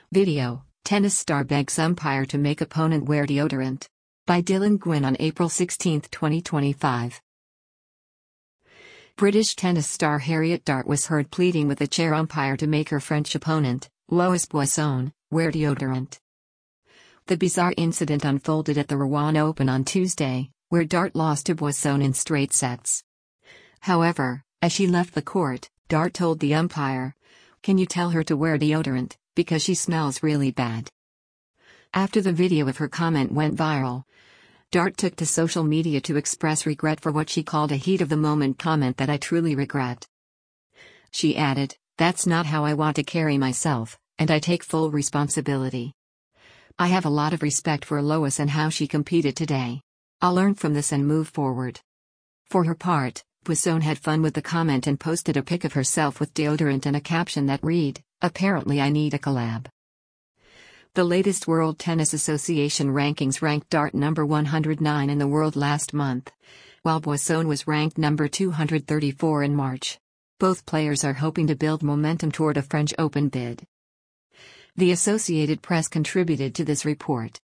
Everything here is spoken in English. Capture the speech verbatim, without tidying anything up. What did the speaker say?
Video: Tennis star begs umpire to make opponent wear deodorant. By Dylan Gwynn on April sixteenth, twenty twenty-five. British tennis star Harriet Dart was heard pleading with the chair umpire to make her French opponent, Lois Boisson, wear deodorant. The bizarre incident unfolded at the Rouen Open on Tuesday, where Dart lost to Boisson in straight sets. However, as she left the court, Dart told the umpire, "Can you tell her to wear deodorant, because she smells really bad?" After the video of her comment went viral, Dart took to social media to express regret for what she called a heat-of-the-moment comment that I truly regret. She added, "That's not how I want to carry myself, and I take full responsibility. I have a lot of respect for Lois and how she competed today. I'll learn from this and move forward." For her part, Boisson had fun with the comment and posted a pic of herself with deodorant and a caption that read, "Apparently I need a collab." The latest World Tennis Association rankings ranked Dart number one hundred nine in the world last month, while Boisson was ranked number two hundred thirty-four in March. Both players are hoping to build momentum toward a French Open bid. The Associated Press contributed to this report.